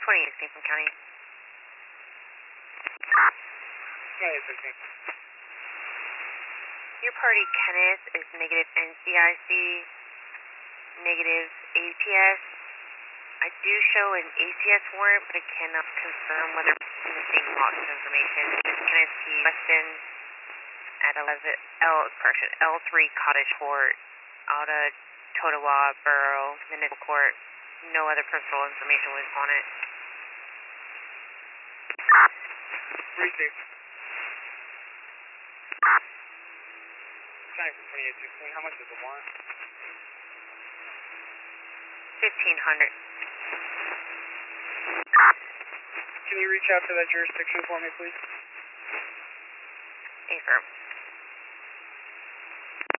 2816 from county. 2816. Your party, Kenneth, is negative NCIC, negative ATS. I do show an ACS warrant, but I cannot confirm whether it's missing lots of information. This is Kenneth T. Weston at L3 Cottage Court, Alta Totowa Borough Municipal Court. No other personal information was on it. Received. 2816, how much is the warrant? 1500. Can you reach out to that jurisdiction for me, please?